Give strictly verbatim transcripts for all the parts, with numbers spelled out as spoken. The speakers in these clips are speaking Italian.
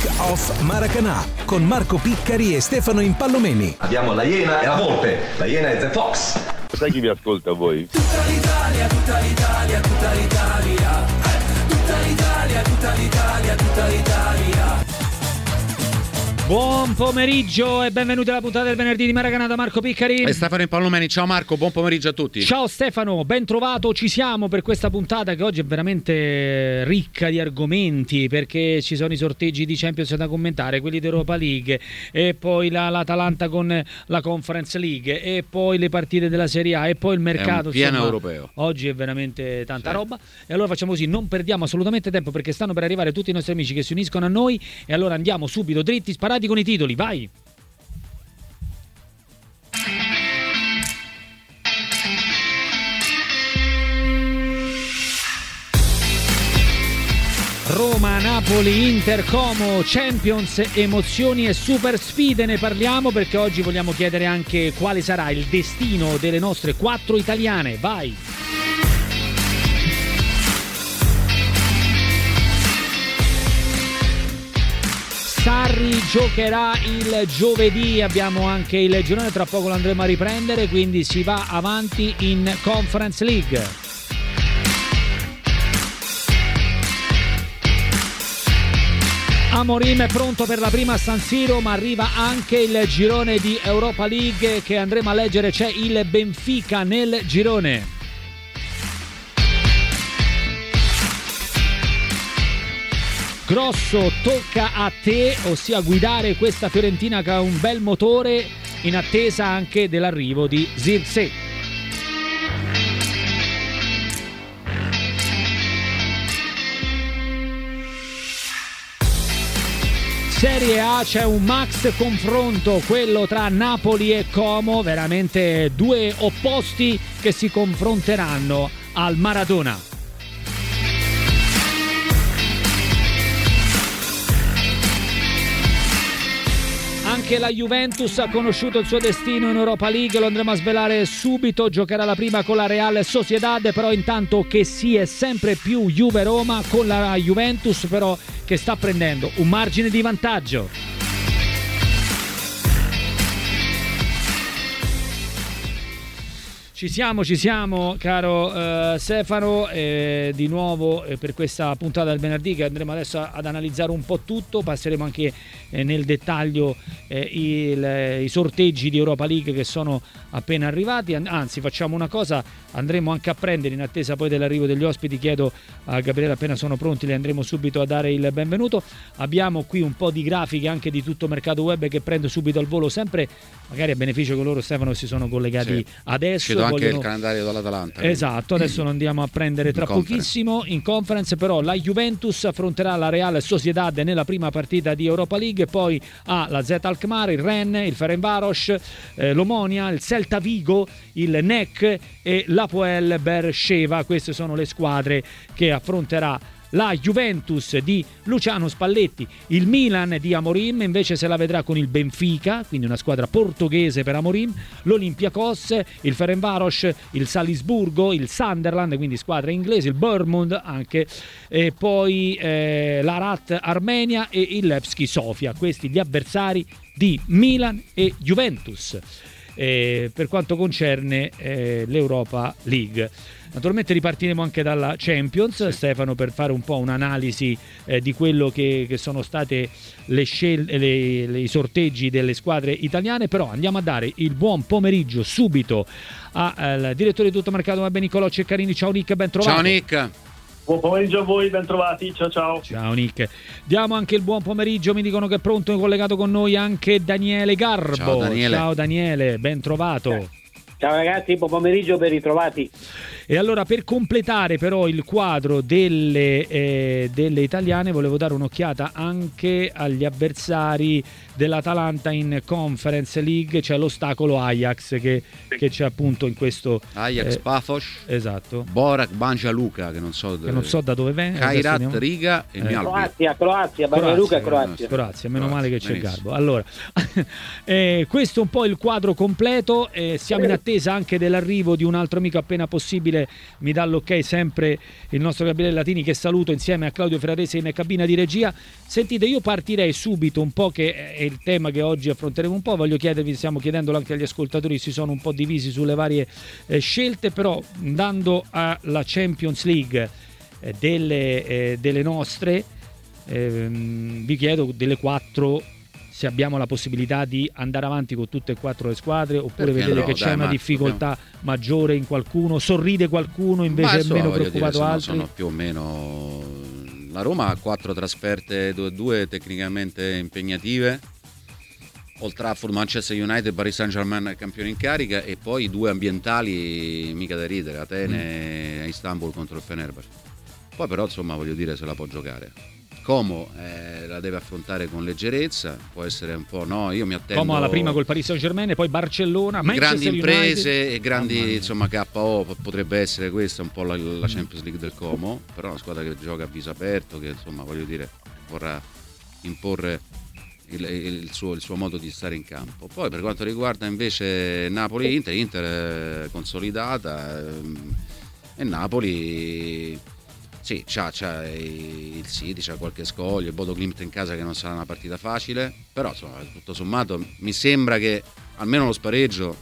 Kick-Off Maracanã con Marco Piccari e Stefano Impallomeni. Abbiamo la Iena e la Volpe. La Iena è The Fox. Sai chi vi ascolta voi? Tutta l'Italia, tutta l'Italia, tutta l'Italia. Eh, tutta l'Italia, tutta l'Italia, tutta l'Italia. Buon pomeriggio e benvenuti alla puntata del venerdì di Maracanã da Marco Piccari e Stefano Impallomeni. Ciao Marco, buon pomeriggio a tutti. Ciao Stefano, ben trovato, ci siamo per questa puntata che oggi è veramente ricca di argomenti, perché ci sono i sorteggi di Champions da commentare, quelli di Europa League e poi la, l'Atalanta con la Conference League e poi le partite della Serie A e poi il mercato. È un pieno insomma, europeo. Oggi è veramente tanta sì. roba e allora facciamo così, non perdiamo assolutamente tempo perché stanno per arrivare tutti i nostri amici che si uniscono a noi e allora andiamo subito dritti, sparati con i titoli, vai! Roma, Napoli, Inter, Como, Champions, emozioni e super sfide, ne parliamo perché oggi vogliamo chiedere anche quale sarà il destino delle nostre quattro italiane, vai! Sarri giocherà il giovedì, abbiamo anche il girone, tra poco lo andremo a riprendere, quindi si va avanti in Conference League. Amorim è pronto per la prima a San Siro, ma arriva anche il girone di Europa League che andremo a leggere, c'è il Benfica nel girone. Grosso, tocca a te, ossia guidare questa Fiorentina che ha un bel motore in attesa anche dell'arrivo di Zirkzee. Serie A c'è un max confronto, quello tra Napoli e Como, veramente due opposti che si confronteranno al Maradona. Anche la Juventus ha conosciuto il suo destino in Europa League, lo andremo a svelare subito, giocherà la prima con la Real Sociedad, però intanto che si è sempre più Juve-Roma con la Juventus però che sta prendendo un margine di vantaggio. Ci siamo, ci siamo, caro uh, Stefano, eh, di nuovo eh, per questa puntata del venerdì che andremo adesso a, ad analizzare un po' tutto, passeremo anche eh, nel dettaglio eh, il, i sorteggi di Europa League che sono appena arrivati, anzi facciamo una cosa, andremo anche a prendere in attesa poi dell'arrivo degli ospiti, chiedo a Gabriele appena sono pronti, le andremo subito a dare il benvenuto, abbiamo qui un po' di grafiche anche di tutto mercato web che prendo subito al volo, sempre magari a beneficio che loro Stefano si sono collegati sì. adesso. Anche il calendario dell'Atalanta. Esatto, adesso lo andiamo a prendere tra in pochissimo conference. In conference però la Juventus affronterà la Real Sociedad nella prima partita di Europa League, poi ha la Z Alkmaar, il Rennes, il Ferencváros, eh, l'Omonia, il Celta Vigo, il N E C e l'Hapoel Beersheva. Queste sono le squadre che affronterà la Juventus di Luciano Spalletti. Il Milan di Amorim invece se la vedrà con il Benfica, quindi una squadra portoghese per Amorim, l'Olympiakos, il Ferencváros, il Salisburgo, il Sunderland, quindi squadra inglese, il Bournemouth anche, e poi eh, l'Arat Armenia e il Levski Sofia. Questi gli avversari di Milan e Juventus eh, per quanto concerne eh, l'Europa League. Naturalmente ripartiremo anche dalla Champions, sì. Stefano, per fare un po' un'analisi eh, di quello che, che sono state le scelte, le, le, i sorteggi delle squadre italiane, però andiamo a dare il buon pomeriggio subito al direttore di Tutto Mercato Web Niccolò Ceccarini. Ciao Nick, ben trovato. Ciao Nick. Buon pomeriggio a voi, ben trovati, ciao ciao. Ciao Nick. Diamo anche il buon pomeriggio, mi dicono che è pronto e collegato con noi anche Daniele Garbo. Ciao Daniele. Ciao Daniele, ben trovato. Ciao ragazzi, buon pomeriggio, ben ritrovati. E allora, per completare però il quadro delle, eh, delle italiane, volevo dare un'occhiata anche agli avversari dell'Atalanta in Conference League. C'è l'ostacolo Ajax che, che c'è appunto in questo Ajax, eh, Pafos, esatto. Borac, Banja Luka, che non so, che non so da dove venga, Kairat, andiamo... Riga e eh. Mialbi. Croazia, Croazia, Banja Luka e Croazia. Croazia, meno Croazia, male che c'è benissimo. Garbo. Allora, eh, questo è un po' il quadro completo, eh, siamo in attesa anche dell'arrivo di un altro amico appena possibile possibile. Mi dà l'ok sempre il nostro Gabriele Latini, che saluto insieme a Claudio Ferrarese in cabina di regia. Sentite, io partirei subito un po', che è il tema che oggi affronteremo un po', voglio chiedervi, stiamo chiedendolo anche agli ascoltatori, si sono un po' divisi sulle varie eh, scelte, però andando alla Champions League eh, delle, eh, delle nostre, eh, vi chiedo delle quattro se abbiamo la possibilità di andare avanti con tutte e quattro le squadre, oppure Perché vedete no, che c'è dai, una Marco, difficoltà abbiamo... maggiore in qualcuno, sorride qualcuno invece è meno preoccupato dire, altri? Sono più o meno, la Roma ha quattro trasferte, due, due tecnicamente impegnative, Old Trafford, Manchester United, Paris Saint-Germain campione in carica, e poi due ambientali mica da ridere, Atene mm. e Istanbul contro il Fenerbahce. Poi però insomma voglio dire, se la può giocare. Como eh, la deve affrontare con leggerezza, può essere un po', no, io mi attendo Como alla prima col Paris Saint-Germain e poi Barcellona, grandi Manchester imprese United. e grandi oh, insomma K O, potrebbe essere questa un po' la, la Champions League del Como, però è una squadra che gioca a viso aperto, che insomma voglio dire vorrà imporre il, il, suo, il suo modo di stare in campo. Poi per quanto riguarda invece Napoli-Inter, Inter è consolidata ehm, e Napoli sì, c'ha, c'ha il City, c'ha qualche scoglio, il Bodo Glimt in casa che non sarà una partita facile, però insomma tutto sommato mi sembra che almeno lo spareggio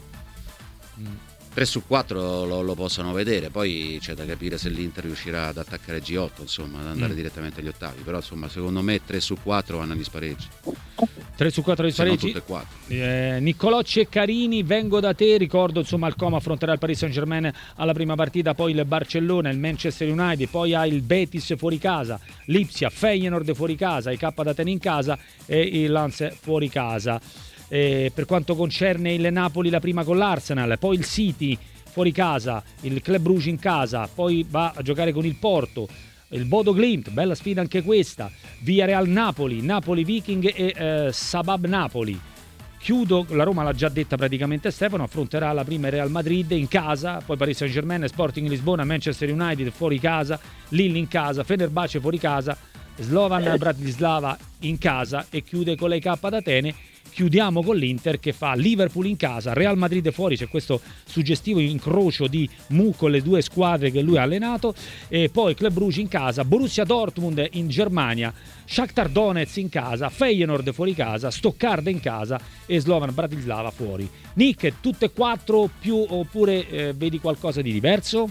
tre su quattro lo, lo possano vedere, poi c'è da capire se l'Inter riuscirà ad attaccare G otto, insomma ad andare mm. direttamente agli ottavi, però insomma secondo me tre su quattro vanno agli spareggi. tre su quattro di spareggi. Eh, Niccolò Ceccarini, vengo da te, ricordo insomma il Como affronterà il Paris Saint-Germain alla prima partita, poi il Barcellona, il Manchester United, poi ha il Betis fuori casa, Lipsia, Feyenoord fuori casa, i K d'Atene in casa e il Lens fuori casa. Eh, per quanto concerne il Napoli la prima con l'Arsenal, poi il City fuori casa, il Club Brugge in casa, poi va a giocare con il Porto, il Bodo Glimt, bella sfida anche questa, Villarreal Napoli, Napoli Viking e eh, Sabab Napoli. Chiudo, la Roma l'ha già detta praticamente Stefano, affronterà la prima Real Madrid in casa, poi Paris Saint-Germain, Sporting Lisbona, Manchester United fuori casa, Lille in casa, Fenerbahce fuori casa, Slovan Bratislava in casa e chiude con l'A K d'Atene. Chiudiamo con l'Inter che fa Liverpool in casa, Real Madrid fuori, c'è questo suggestivo incrocio di Mu con le due squadre che lui ha allenato, e poi Club Brugge in casa, Borussia Dortmund in Germania, Shakhtar Donetsk in casa, Feyenoord fuori casa, Stoccarda in casa e Slovan Bratislava fuori. Nick, tutte e quattro più oppure eh, vedi qualcosa di diverso?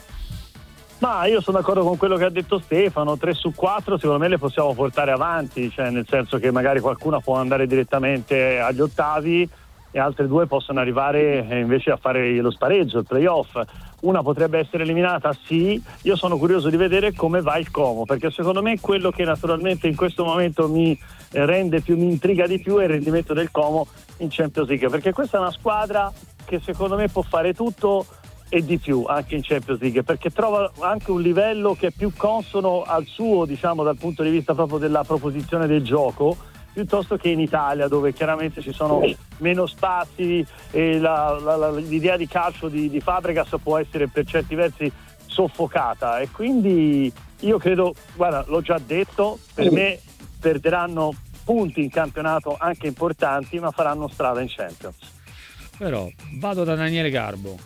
Ma io sono d'accordo con quello che ha detto Stefano, tre su quattro secondo me le possiamo portare avanti, cioè nel senso che magari qualcuna può andare direttamente agli ottavi e altre due possono arrivare invece a fare lo spareggio, il playoff. Una potrebbe essere eliminata, sì, io sono curioso di vedere come va il Como, perché secondo me quello che naturalmente in questo momento mi rende più, mi intriga di più è il rendimento del Como in Champions League, perché questa è una squadra che secondo me può fare tutto e di più anche in Champions League, perché trova anche un livello che è più consono al suo, diciamo dal punto di vista proprio della proposizione del gioco, piuttosto che in Italia, dove chiaramente ci sono meno spazi e la, la, la, l'idea di calcio di, di Fabregas può essere per certi versi soffocata, e quindi io credo, guarda, l'ho già detto, per me perderanno punti in campionato anche importanti, ma faranno strada in Champions. Però vado da Daniele Garbo.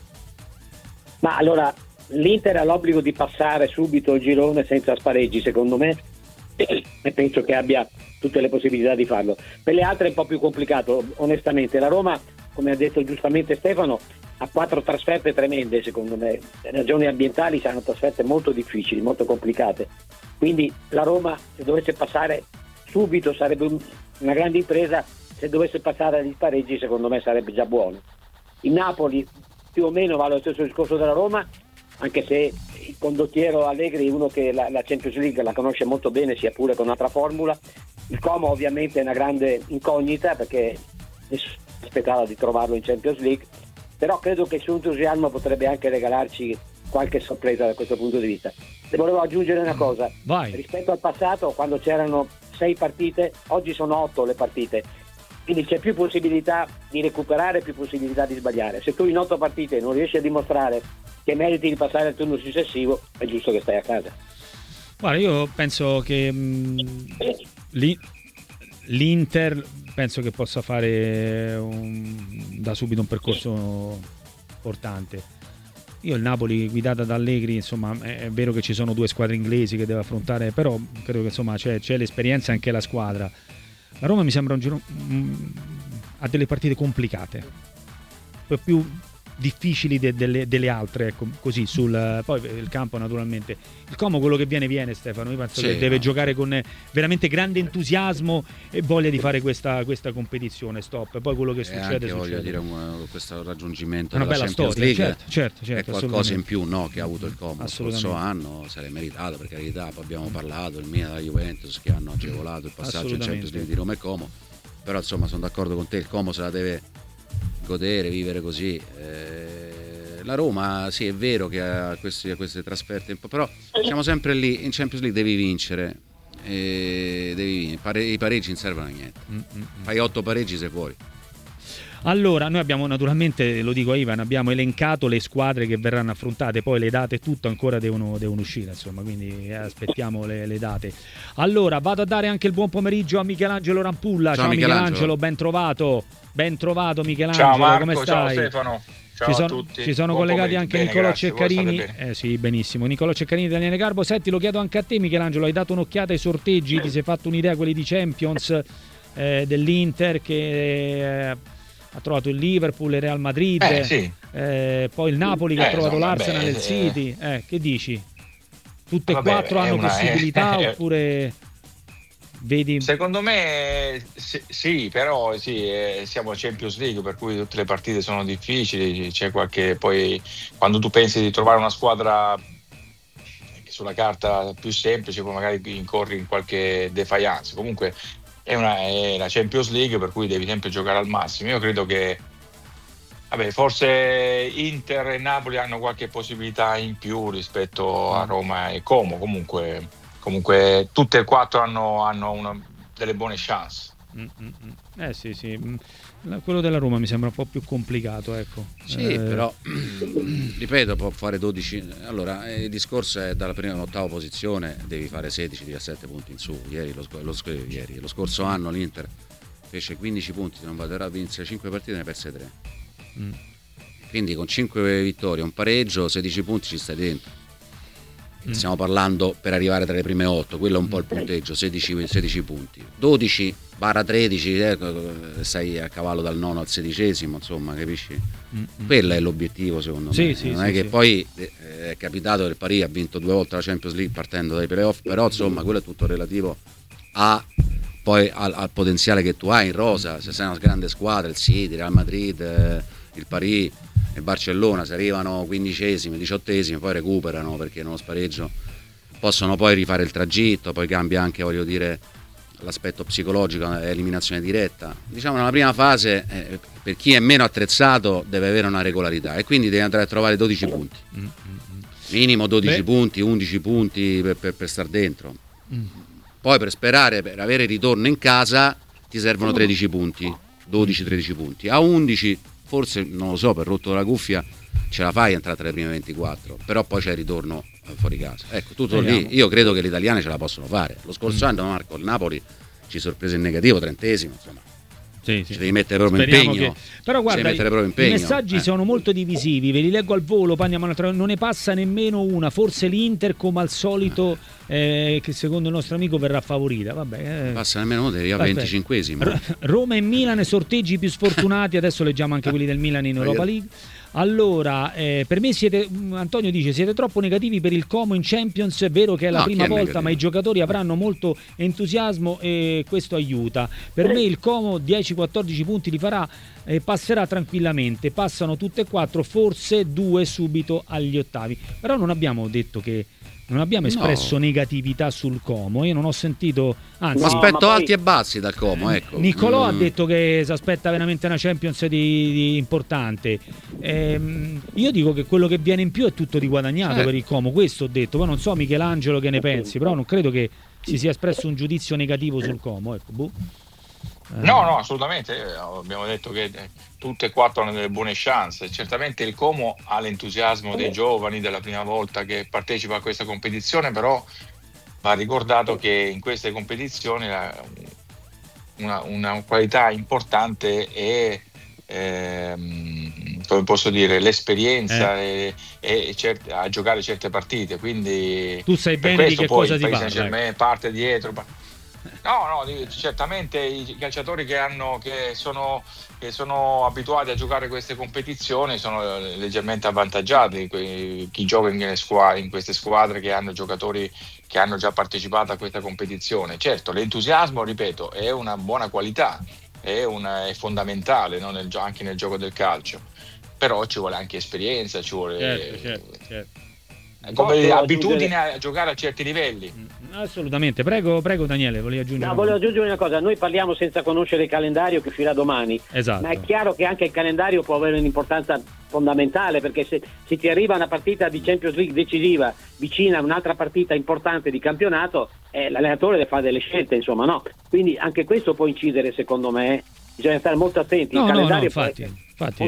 Ma allora l'Inter ha l'obbligo di passare subito il girone senza spareggi, secondo me, e penso che abbia tutte le possibilità di farlo. Per le altre è un po' più complicato, onestamente. La Roma, come ha detto giustamente Stefano, ha quattro trasferte tremende, secondo me. Per ragioni ambientali saranno trasferte molto difficili, molto complicate. Quindi la Roma, se dovesse passare subito, sarebbe un, una grande impresa. Se dovesse passare agli spareggi, secondo me sarebbe già buono. Il Napoli più o meno va allo stesso discorso della Roma, anche se il condottiero Allegri è uno che la, la Champions League la conosce molto bene, sia pure con un'altra formula. Il Como ovviamente è una grande incognita, perché nessuno aspettava di trovarlo in Champions League, però credo che il suo entusiasmo potrebbe anche regalarci qualche sorpresa da questo punto di vista. E volevo aggiungere una cosa. Vai. Rispetto al passato, quando c'erano sei partite, oggi sono otto le partite, quindi c'è più possibilità di recuperare, più possibilità di sbagliare. Se tu in otto partite non riesci a dimostrare che meriti di passare al turno successivo, è giusto che stai a casa. Guarda, io penso che mh, l'Inter penso che possa fare un, da subito un percorso importante. Io il Napoli guidata da Allegri, insomma, è, è vero che ci sono due squadre inglesi che deve affrontare, però credo che insomma c'è, c'è l'esperienza anche la squadra. La Roma mi sembra un giro mh, ha delle partite complicate, un po' più difficili de, delle, delle altre, ecco, così sul poi il campo naturalmente. Il Como quello che viene viene, Stefano, io penso sì, che deve no. giocare con veramente grande entusiasmo e voglia di fare questa, questa competizione, stop. Poi quello che e succede anche succede. Voglio dire un, questo raggiungimento una della bella Champions storia, League certo, certo, certo, è qualcosa in più, no, che ha avuto il Como lo scorso anno, se l'è meritato, per carità. Poi abbiamo parlato il Milan e la Juventus che hanno agevolato il passaggio in Champions League di Roma e Como, però insomma sono d'accordo con te, il Como se la deve godere, vivere così. eh, La Roma, sì, è vero che ha queste, queste trasferte, però siamo sempre lì, in Champions League devi vincere, e devi vincere. Pare, i pareggi non servono a niente, fai otto pareggi sei fuori. Allora, noi abbiamo naturalmente, lo dico a Ivan, abbiamo elencato le squadre che verranno affrontate, poi le date tutto ancora devono, devono uscire, insomma, quindi aspettiamo le, le date. Allora, vado a dare anche il buon pomeriggio a Michelangelo Rampulla. Ciao, ciao Michelangelo. Michelangelo, ben trovato, ben trovato Michelangelo, ciao Marco, come stai? Ciao Stefano. Ciao ci sono, a tutti. Ci sono Buon collegati pomeriggio. anche Bene, Nicolò grazie. Ceccarini. Eh sì, benissimo. Nicolò Ceccarini, Daniele Garbo. Senti, lo chiedo anche a te, Michelangelo. Hai dato un'occhiata ai sorteggi? Ti sei fatto un'idea quelli di Champions eh, dell'Inter che eh, ha trovato il Liverpool, il Real Madrid, eh, sì. eh, poi il Napoli che eh, ha trovato insomma, l'Arsenal e beh, il City. Eh, che dici? Tutte e vabbè, quattro hanno una, possibilità eh, oppure vedi? Secondo me sì, sì però sì, eh, siamo a Champions League, per cui tutte le partite sono difficili, c'è qualche, poi quando tu pensi di trovare una squadra che sulla carta più semplice, poi magari incorri in qualche defiance. Comunque è una è la Champions League, per cui devi sempre giocare al massimo. Io credo che vabbè, forse Inter e Napoli hanno qualche possibilità in più rispetto a Roma e Como, comunque Comunque tutte e quattro hanno, hanno una, delle buone chance. Mm-hmm. Eh sì, sì. Quello della Roma mi sembra un po' più complicato, ecco. Sì, eh... però ripeto, può fare dodici. Allora, il discorso è dalla prima all'ottava posizione devi fare sedici diciassette punti in su. Ieri lo, lo, ieri, lo scorso anno l'Inter fece quindici punti, non vale a vincere cinque partite, ne perse tre. Mm. Quindi con cinque vittorie, un pareggio, sedici punti ci stai dentro. Stiamo parlando per arrivare tra le prime otto, quello è un po' il punteggio, sedici, sedici punti, dodici tredici, eh, sei a cavallo dal nono al sedicesimo, insomma, capisci? Mm-hmm. Quello è l'obiettivo secondo sì, me, sì, non sì, è che sì. Poi eh, è capitato che il Paris ha vinto due volte la Champions League partendo dai playoff, però insomma quello è tutto relativo a poi al, al potenziale che tu hai in rosa. Se sei una grande squadra, il City, il Real Madrid, eh, il Paris, il Barcellona, se arrivano quindicesimi, diciottesimi, poi recuperano perché nello spareggio possono poi rifare il tragitto, poi cambia anche, voglio dire, l'aspetto psicologico, eliminazione diretta. Diciamo nella prima fase eh, per chi è meno attrezzato deve avere una regolarità e quindi deve andare a trovare dodici punti, minimo dodici Beh. punti, undici punti per, per, per star dentro. Mm. Poi per sperare, per avere ritorno in casa ti servono tredici punti, dodici tredici punti, a undici forse, non lo so, per rotto della cuffia ce la fai a entrare tra le prime ventiquattro, però poi c'è il ritorno fuori casa. Ecco, tutto Vediamo. lì. Io credo che gli italiani ce la possono fare. Lo scorso mm. anno, Marco, il Napoli ci sorprese in negativo, trentesimo, insomma. Sì, sì. Ci devi mettere proprio Speriamo impegno. Che... Però guarda, impegno. i messaggi eh. sono molto divisivi, ve li leggo al volo, poi andiamo alla... non ne passa nemmeno una, forse l'Inter come al solito eh, che secondo il nostro amico verrà favorita. Vabbè, eh. Passa nemmeno uno, arriva venticinquesimo. R- Roma e Milan, sorteggi più sfortunati, adesso leggiamo anche quelli del Milan in Europa League. Allora, eh, per me siete, Antonio dice, siete troppo negativi per il Como in Champions, è vero che è la no, prima è volta, negativo? Ma i giocatori avranno molto entusiasmo e questo aiuta. Per me il Como dieci quattordici punti li farà e passerà tranquillamente, passano tutte e quattro, forse due subito agli ottavi. Però non abbiamo detto che non abbiamo espresso no. negatività sul Como, io non ho sentito, anzi no, aspetto poi... alti e bassi dal Como, ecco. Niccolò mm. ha detto che si aspetta veramente una Champions di, di importante. Ehm, io dico che quello che viene in più è tutto di guadagnato eh. per il Como, questo ho detto. Poi non so Michelangelo che ne pensi, però non credo che si sia espresso un giudizio negativo sul Como, ecco. Boh. No, no, assolutamente. Abbiamo detto che tutte e quattro hanno delle buone chance. Certamente il Como ha l'entusiasmo dei giovani della prima volta che partecipa a questa competizione, però va ricordato che in queste competizioni una, una qualità importante è ehm, come posso dire, l'esperienza eh. e, e certe, a giocare certe partite, quindi tu sai per bene di che poi cosa il si Paris parla, Saint-Germain ecco. parte dietro. No, no, certamente i calciatori che hanno che sono che sono abituati a giocare queste competizioni sono leggermente avvantaggiati, chi gioca in, squadre, in queste squadre che hanno giocatori che hanno già partecipato a questa competizione. Certo, l'entusiasmo, ripeto, è una buona qualità, è, una, è fondamentale, no? nel, anche nel gioco del calcio, però ci vuole anche esperienza, ci vuole certo, certo, certo. come Posso abitudine aggiungere... a giocare a certi livelli. Assolutamente, prego, prego Daniele, volevi aggiungere? No, volevo aggiungere una cosa, noi parliamo senza conoscere il calendario che uscirà domani, esatto. Ma è chiaro che anche il calendario può avere un'importanza fondamentale, perché se, se ti arriva una partita di Champions League decisiva vicina a un'altra partita importante di campionato, eh, l'allenatore deve fare delle scelte, insomma, no? Quindi anche questo può incidere, secondo me, bisogna stare molto attenti. No, il calendario no, no, infatti, infatti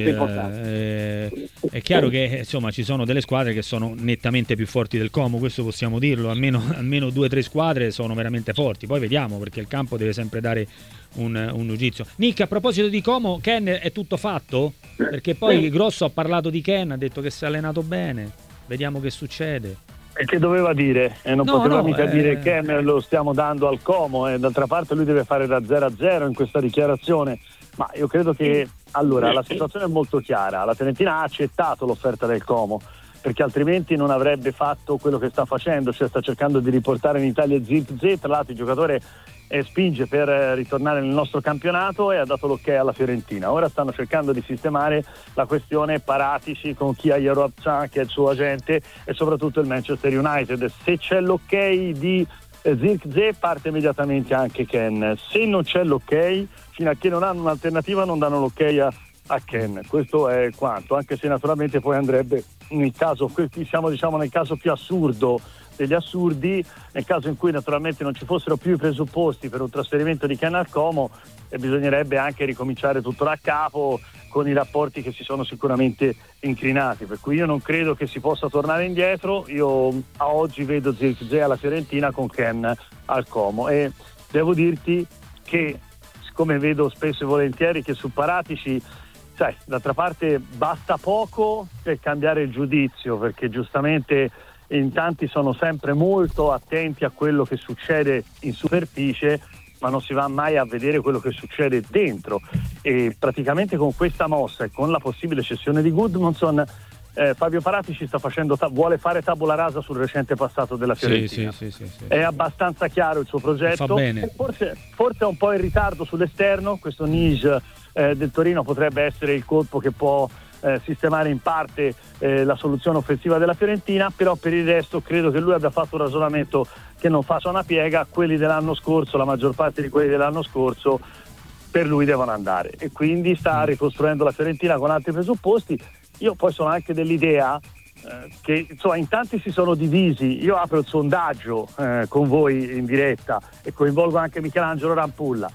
eh, è chiaro che insomma ci sono delle squadre che sono nettamente più forti del Como, questo possiamo dirlo, almeno, almeno due o tre squadre sono veramente forti, poi vediamo, perché il campo deve sempre dare un, un giudizio. Nick, a proposito di Como, Ken, è tutto fatto? Perché poi Grosso ha parlato di Ken, ha detto che si è allenato bene, vediamo che succede. E che doveva dire? E non no, poteva no, mica eh... dire che lo stiamo dando al Como, e d'altra parte lui deve fare da zero a zero in questa dichiarazione. Ma io credo che, allora, la situazione è molto chiara, la Fiorentina ha accettato l'offerta del Como, perché altrimenti non avrebbe fatto quello che sta facendo, cioè sta cercando di riportare in Italia Zirkzee. Tra l'altro il giocatore eh, spinge per eh, ritornare nel nostro campionato e ha dato l'ok alla Fiorentina. Ora stanno cercando di sistemare la questione Paratici con Kia Yarobcan, che è il suo agente, e soprattutto il Manchester United. Se c'è l'ok di eh, Zirkzee parte immediatamente anche Ken, se non c'è l'ok, fino a che non hanno un'alternativa non danno l'ok a, a Ken. Questo è quanto, anche se naturalmente poi andrebbe nel caso, siamo diciamo nel caso più assurdo degli assurdi, nel caso in cui naturalmente non ci fossero più i presupposti per un trasferimento di Ken al Como, e bisognerebbe anche ricominciare tutto da capo con i rapporti che si sono sicuramente incrinati, per cui io non credo che si possa tornare indietro. Io a oggi vedo Zirkzee alla Fiorentina con Ken al Como, e devo dirti che, come vedo spesso e volentieri, che su Paratici, sai, d'altra parte basta poco per cambiare il giudizio, perché giustamente in tanti sono sempre molto attenti a quello che succede in superficie, ma non si va mai a vedere quello che succede dentro. E praticamente con questa mossa e con la possibile cessione di Gudmundsson, Eh, Fabio Paratici sta facendo ta- vuole fare tabula rasa sul recente passato della Fiorentina. Sì, sì, sì, sì, sì. È abbastanza chiaro il suo progetto. Fa bene. Forse, forse è un po' in ritardo sull'esterno. Questo Nice eh, del Torino potrebbe essere il colpo che può eh, sistemare in parte eh, la soluzione offensiva della Fiorentina, però per il resto credo che lui abbia fatto un ragionamento che non faccia una piega. Quelli dell'anno scorso, la maggior parte di quelli dell'anno scorso, per lui devono andare, e quindi sta ricostruendo la Fiorentina con altri presupposti. Io poi sono anche dell'idea eh, che insomma in tanti si sono divisi. Io apro il sondaggio eh, con voi in diretta e coinvolgo anche Michelangelo Rampulla,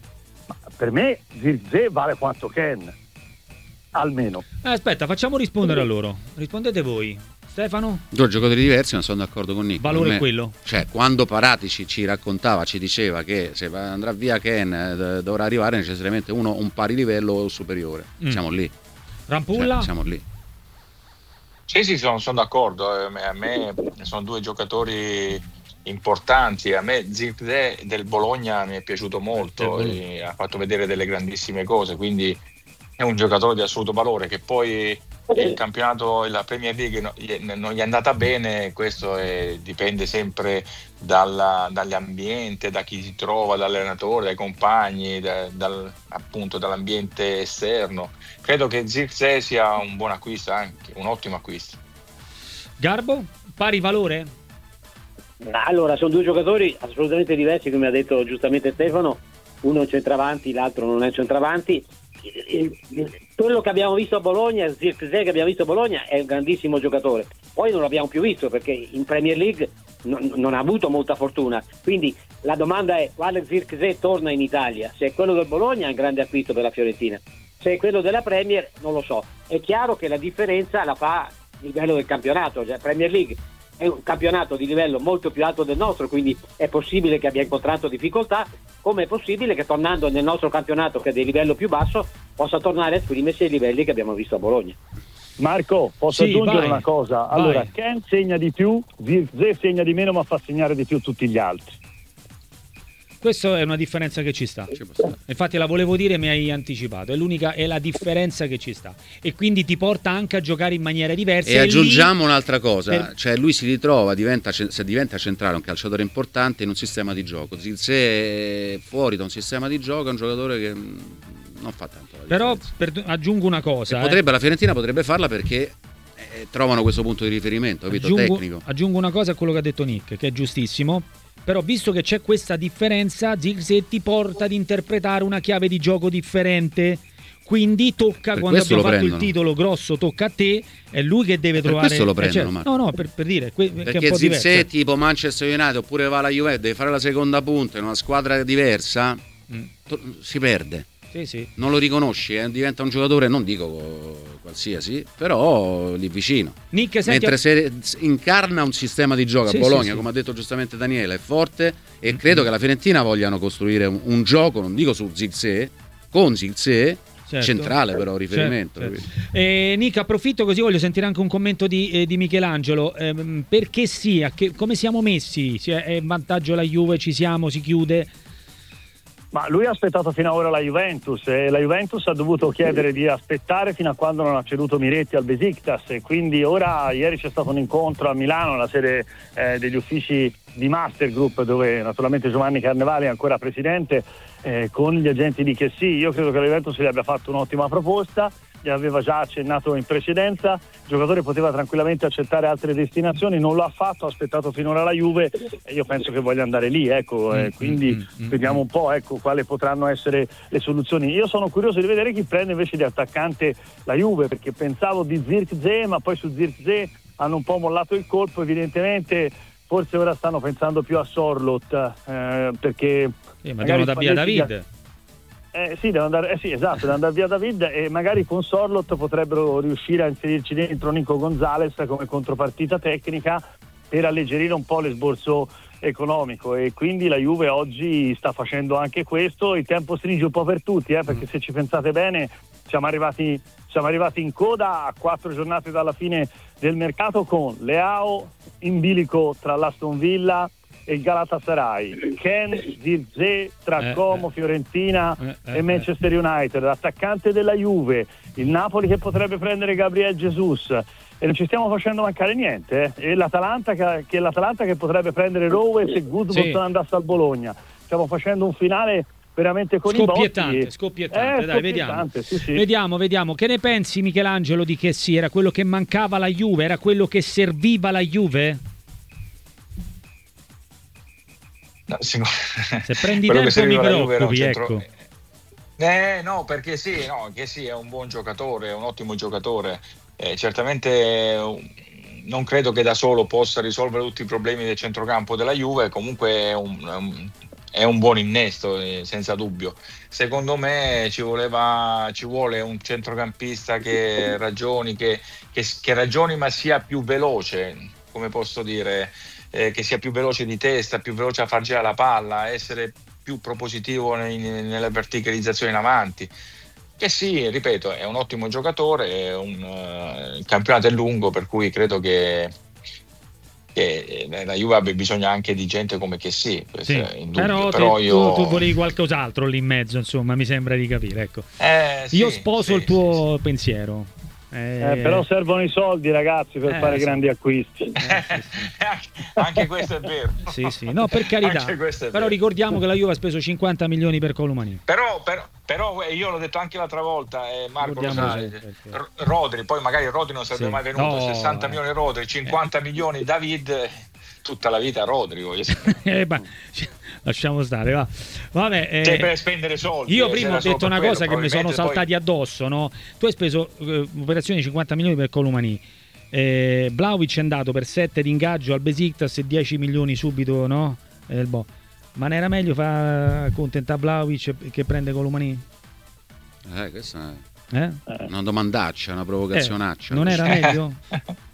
ma per me Zirkzee vale quanto Ken, almeno. Eh, aspetta, facciamo rispondere a loro, rispondete voi. Stefano? Due giocatori diversi, ma sono d'accordo con Nick. Valore me, è quello? Cioè, quando Paratici ci raccontava, ci diceva che se andrà via Ken eh, dovrà arrivare necessariamente uno un pari livello o superiore. Mm. Siamo lì. Rampulla? Cioè, siamo lì. Sì, sì, sono, sono d'accordo. A me sono due giocatori importanti. A me Zirkzee del Bologna mi è piaciuto molto, e ha fatto vedere delle grandissime cose, quindi è un giocatore di assoluto valore. Che poi il campionato, la Premier League non gli è andata bene, questo è, dipende sempre dalla, dall'ambiente, da chi si trova, dall'allenatore, dai compagni, da, dal, appunto dall'ambiente esterno. Credo che Zirkzee sia un buon acquisto, anche un ottimo acquisto. Garbo, pari valore? Allora, sono due giocatori assolutamente diversi, come ha detto giustamente Stefano. Uno è un centravanti, l'altro non è un centravanti. Quello che abbiamo visto a Bologna, Zirkzee che abbiamo visto a Bologna, è un grandissimo giocatore. Poi non l'abbiamo più visto perché in Premier League non, non ha avuto molta fortuna. Quindi la domanda è: quale Zirkzee torna in Italia? Se è quello del Bologna è un grande acquisto per la Fiorentina, se è quello della Premier non lo so. È chiaro che la differenza la fa il livello del campionato. Cioè, Premier League è un campionato di livello molto più alto del nostro, quindi è possibile che abbia incontrato difficoltà, come è possibile che tornando nel nostro campionato, che è di livello più basso, possa tornare sui rimessi ai livelli che abbiamo visto a Bologna. Marco, posso Sì, aggiungere vai. una cosa? Allora, Vai. Ken segna di più, Zirkzee segna di meno, ma fa segnare di più tutti gli altri. Questa è una differenza che ci sta. Infatti la volevo dire, mi hai anticipato. È l'unica, è la differenza che ci sta. E quindi ti porta anche a giocare in maniera diversa. E aggiungiamo lì... un'altra cosa, per... cioè lui si ritrova, diventa, se diventa centrale, un calciatore importante in un sistema di gioco. Zirkzee fuori da un sistema di gioco è un giocatore che non fa tanto la Però differenza. per... aggiungo una cosa. E potrebbe, eh. la Fiorentina potrebbe farla perché eh, trovano questo punto di riferimento, capito? Aggiungo, Tecnico. aggiungo una cosa a quello che ha detto Nick, che è giustissimo. Però visto che c'è questa differenza, Zirkzee ti porta ad interpretare una chiave di gioco differente. Quindi tocca, Per quando abbiamo fatto prendono. il titolo grosso, tocca a te, è lui che deve Per trovare. questo lo eh, prendono, certo. Marco. No, no, per, per dire que- che è Perché un po' Zirkzee diverso. tipo Manchester United oppure va alla Juventus, deve fare la seconda punta in una squadra diversa, Mm. to- si perde. Sì, sì. Non lo riconosci, eh? Diventa un giocatore, non dico qualsiasi, però lì vicino. Nick, senti, Mentre se incarna un sistema di gioco Sì, a Bologna, sì, sì. come ha detto giustamente Daniele, è forte e credo che la Fiorentina vogliano costruire un, un gioco, non dico su Zirkzee, con Zirkzee, Certo. centrale però riferimento. Certo, capito? certo. Eh, Nick, approfitto così voglio sentire anche un commento di, eh, di Michelangelo. Ehm, perché sì? A che- come siamo messi? Si è, è in vantaggio la Juve? Ci siamo? Si chiude? Ma lui ha aspettato fino ad ora la Juventus e la Juventus ha dovuto chiedere di aspettare fino a quando non ha ceduto Miretti al Besiktas e quindi ora, ieri c'è stato un incontro a Milano, la sede eh, degli uffici di Master Group, dove naturalmente Giovanni Carnevali è ancora presidente, eh, con gli agenti di Chessy. Io credo che la Juventus gli abbia fatto un'ottima proposta, gli aveva già accennato in precedenza, il giocatore poteva tranquillamente accettare altre destinazioni, non lo ha fatto, ha aspettato finora la Juve e io penso che voglia andare lì, ecco, eh, quindi mm, mm, vediamo un po', ecco, quali potranno essere le soluzioni. Io sono curioso di vedere chi prende invece di attaccante la Juve, perché pensavo di Zirkzee, ma poi su Zirkzee hanno un po' mollato il colpo, evidentemente forse ora stanno pensando più a Sorloth, eh, perché Eh, ma magari devono da via Spalletti- David. Eh sì, devono andare, eh sì, esatto, devono andare via David e magari con Sorloth potrebbero riuscire a inserirci dentro Nico Gonzalez come contropartita tecnica per alleggerire un po' l'esborso economico e quindi la Juve oggi sta facendo anche questo. Il tempo stringe un po' per tutti, eh, perché se ci pensate bene siamo arrivati, siamo arrivati in coda a quattro giornate dalla fine del mercato con Leao in bilico tra l'Aston Villa e il Galatasaray, Ken, Zirkzee tra Eh, Como, eh. Fiorentina Eh, eh, e Manchester United, l'attaccante della Juve, il Napoli che potrebbe prendere Gabriel Jesus e non ci stiamo facendo mancare niente, eh. E l'Atalanta che, che l'Atalanta che potrebbe prendere Rowes e Goodwin Sì. andasse al Bologna. Stiamo facendo un finale veramente con i botti. Scoppiettante, scoppiettante, Eh, dai, vediamo. scoppiettante, sì, sì. Vediamo, vediamo. Che ne pensi, Michelangelo, di Chessy? Era quello che mancava alla Juve? Era quello che serviva alla Juve? No, sicur- Se prendi quello che tempo mi serviva alla Juve era un preoccupi, centro- ecco. Eh, no, perché sì, no, che sì, è un buon giocatore, è un ottimo giocatore. Eh, certamente eh, non credo che da solo possa risolvere tutti i problemi del centrocampo della Juve, comunque è un, è un, è un buon innesto, eh, senza dubbio. Secondo me ci voleva, ci vuole un centrocampista che ragioni, che, che, che ragioni ma sia più veloce, come posso dire, eh, che sia più veloce di testa, più veloce a far girare la palla, essere più propositivo nei, nella verticalizzazione in avanti. Che sì, ripeto, è un ottimo giocatore, è un, uh, il campionato è lungo, per cui credo che, che la Juve abbia bisogno anche di gente come che sì, Sì, in dubbio. però, te- però io... tu, tu volevi qualcos'altro lì in mezzo, insomma, mi sembra di capire, ecco. Eh, Io sì, sposo sì, il tuo sì, pensiero. Eh, Eh, però servono i soldi, ragazzi, per Eh, fare sì. grandi acquisti. anche questo è vero. Sì, sì, no, per carità. Anche questo è Però vero. ricordiamo che la Juve ha speso cinquanta milioni per Colomani. Però, però, però eh, io l'ho detto anche l'altra volta, eh, Marco lo Ricordiamo, sai, sì, perché- R- Rodri, poi magari Rodri non sarebbe Sì. mai venuto, No, sessanta eh. milioni Rodri, cinquanta milioni David, eh, tutta la vita Rodri, voglio dire. Eh, ma, lasciamo stare, va. Vabbè, eh, Cioè, per spendere soldi. io eh, prima se ho era solo detto per una quello, cosa che mi sono probabilmente poi- saltati addosso, no? Tu hai speso eh, operazione di cinquanta milioni per Colomani. Eh, Vlahovic è andato per sette di ingaggio al Besiktas e dieci milioni subito, no? Eh, boh. Ma non era meglio fa accontentare Vlahovic che prende Colomani? Eh, questa Eh? è una domandaccia, una Eh, provocazionaccia. non era meglio?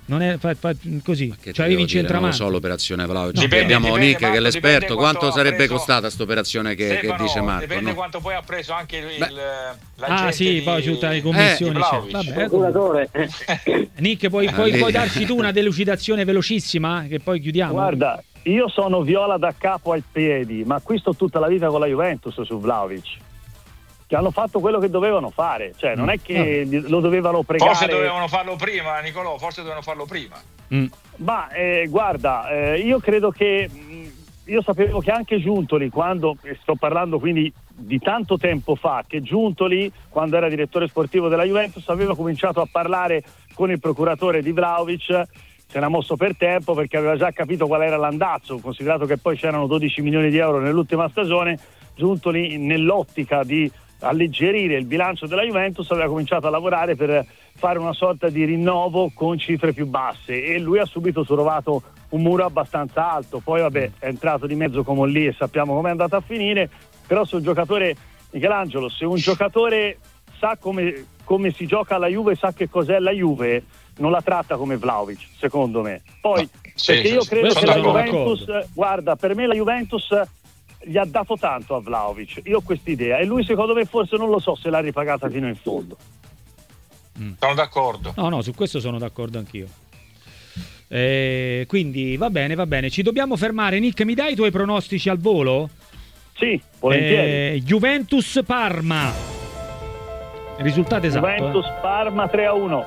Non è fa, fa, così, Che cioè avevi in dire, non lo centravanti. so l'operazione Vlahovic. No, Dipende, abbiamo dipende, Nick che è Marco, l'esperto. dipende Quanto quanto sarebbe ha preso- costata questa operazione che, che Stefano, dice Marco? dipende No? quanto poi ha preso anche il, Beh. la Ah gente sì, di, poi tutta le di commissioni. c'è. Vlahovic. Vabbè, Procuratore. Nick, puoi, puoi, lì. puoi darci tu una delucidazione velocissima che poi chiudiamo? Guarda, io sono viola da capo ai piedi, ma qui sto tutta la vita con la Juventus su Vlahovic, che hanno fatto quello che dovevano fare, cioè non è che lo dovevano pregare. Forse dovevano farlo prima, Nicolò, forse dovevano farlo prima. Mm. Ma eh, guarda, eh, io credo che mh, io sapevo che anche Giuntoli, quando e sto parlando quindi di tanto tempo fa, che Giuntoli, quando era direttore sportivo della Juventus, aveva cominciato a parlare con il procuratore di Vlahovic, se n'ha mosso per tempo perché aveva già capito qual era l'andazzo, considerato che poi c'erano dodici milioni di euro nell'ultima stagione. Giuntoli, nell'ottica di alleggerire il bilancio della Juventus, aveva cominciato a lavorare per fare una sorta di rinnovo con cifre più basse, e lui ha subito trovato un muro abbastanza alto. Poi vabbè, è entrato di mezzo Comolli e sappiamo com'è andato a finire. Però se un giocatore, Michelangelo, se un giocatore sa come, come si gioca alla Juve, sa che cos'è la Juve, non la tratta come Vlahovic, secondo me. Poi No, sì, perché io sì, credo sono che la d'accordo. Juventus, guarda, per me la Juventus gli ha dato tanto a Vlahovic, io ho quest'idea, e lui secondo me forse non lo so se l'ha ripagata fino in fondo. Sono d'accordo. No, no, su questo sono d'accordo anch'io. Eh, quindi va bene, va bene. Ci dobbiamo fermare. Nick, mi dai i tuoi pronostici al volo? Sì, volentieri. Eh, Juventus Parma. Risultato esatto. Juventus eh. Parma tre a uno.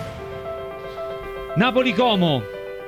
Napoli Como.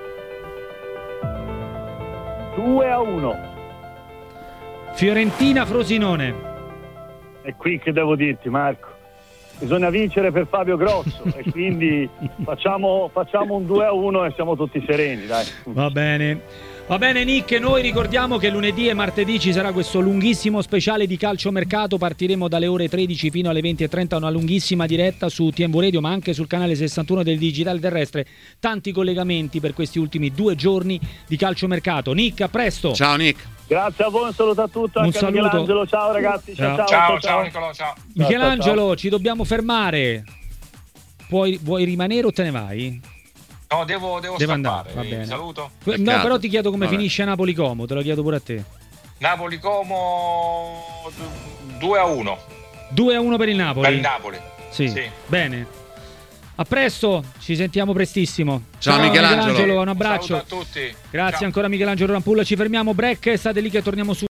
due a uno. Fiorentina Frosinone. E qui che devo dirti, Marco? Bisogna vincere per Fabio Grosso e quindi facciamo, facciamo un due a uno e siamo tutti sereni, dai. Va bene. Va bene Nick, noi ricordiamo che lunedì e martedì ci sarà questo lunghissimo speciale di calciomercato, partiremo dalle ore tredici fino alle venti e trenta, una lunghissima diretta su T M V Radio ma anche sul canale sessantuno del digitale terrestre, tanti collegamenti per questi ultimi due giorni di calciomercato. Nick, a presto! Ciao Nick! Grazie a voi, un saluto a tutti, Un anche a saluto. Michelangelo, ciao ragazzi, ciao ciao, Ciao, ciao Nicolò, ciao. Michelangelo, ci dobbiamo fermare. Puoi, vuoi rimanere o te ne vai? No, devo, devo, Devo scappare. andare, va bene. Saluto. No, Peccato. però ti chiedo come Vabbè. finisce Napoli Como, te lo chiedo pure a te. Napoli Como due a uno due a uno per il Napoli. per il Napoli. Sì. Sì. Bene. A presto, ci sentiamo prestissimo. Ciao, Michelangelo. Un abbraccio. Saluto a tutti. Grazie Ciao. ancora Michelangelo Rampulla. Ci fermiamo, break, state lì che torniamo su